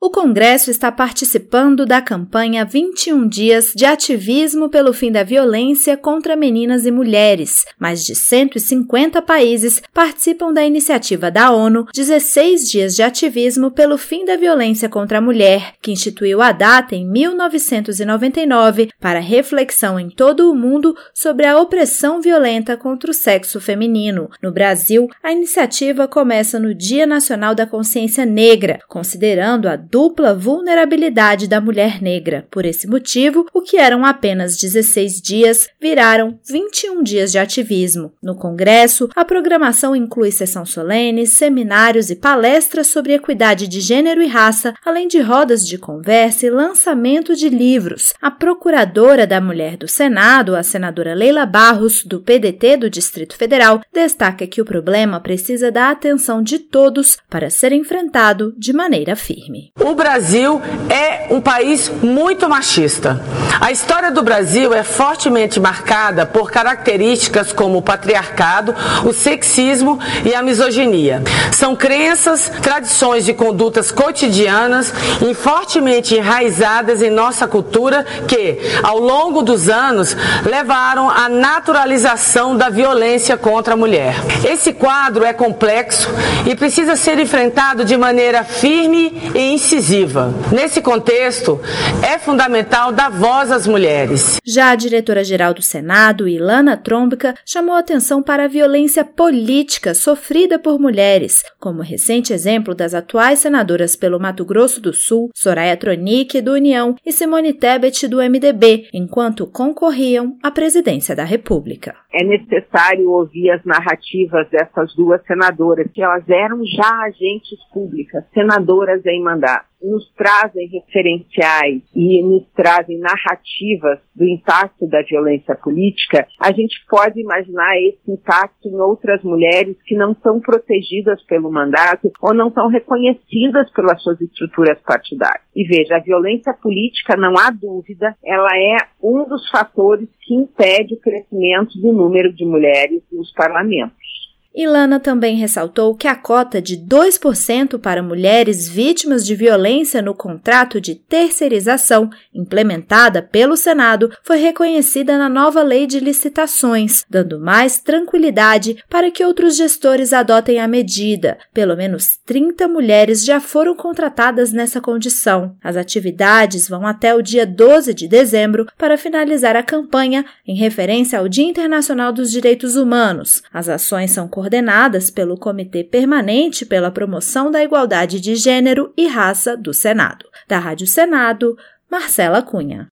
O Congresso está participando da campanha 21 Dias de Ativismo pelo Fim da Violência contra Meninas e Mulheres. Mais de 150 países participam da iniciativa da ONU 16 Dias de Ativismo pelo Fim da Violência contra a Mulher, que instituiu a data em 1999 para reflexão em todo o mundo sobre a opressão violenta contra o sexo feminino. No Brasil, a iniciativa começa no Dia Nacional da Consciência Negra, considerando a dupla vulnerabilidade da mulher negra. Por esse motivo, o que eram apenas 16 dias viraram 21 dias de ativismo. No Congresso, a programação inclui sessão solene, seminários e palestras sobre equidade de gênero e raça, além de rodas de conversa e lançamento de livros. A procuradora da Mulher do Senado, a senadora Leila Barros, do PDT do Distrito Federal, destaca que o problema precisa da atenção de todos para ser enfrentado de maneira firme. O Brasil é um país muito machista. A história do Brasil é fortemente marcada por características como o patriarcado, o sexismo e a misoginia. São crenças, tradições e condutas cotidianas e fortemente enraizadas em nossa cultura que, ao longo dos anos, levaram à naturalização da violência contra a mulher. Esse quadro é complexo e precisa ser enfrentado de maneira firme e incisiva. Nesse contexto, é fundamental dar voz às mulheres. Já a diretora-geral do Senado, Ilana Trombica, chamou atenção para a violência política sofrida por mulheres, como o recente exemplo das atuais senadoras pelo Mato Grosso do Sul, Soraya Tronic, do União, e Simone Tebet, do MDB, enquanto concorriam à presidência da República. É necessário ouvir as narrativas dessas duas senadoras, que elas eram já agentes públicas, senadoras em mandato. Nos trazem referenciais e nos trazem narrativas do impacto da violência política. A gente pode imaginar esse impacto em outras mulheres que não são protegidas pelo mandato ou não são reconhecidas pelas suas estruturas partidárias. E veja, a violência política, não há dúvida, ela é um dos fatores que impede o crescimento do número de mulheres nos parlamentos. Ilana também ressaltou que a cota de 2% para mulheres vítimas de violência no contrato de terceirização, implementada pelo Senado, foi reconhecida na nova lei de licitações, dando mais tranquilidade para que outros gestores adotem a medida. Pelo menos 30 mulheres já foram contratadas nessa condição. As atividades vão até o dia 12 de dezembro para finalizar a campanha em referência ao Dia Internacional dos Direitos Humanos. As ações são coordenadas pelo Comitê Permanente pela Promoção da Igualdade de Gênero e Raça do Senado. Da Rádio Senado, Marcela Cunha.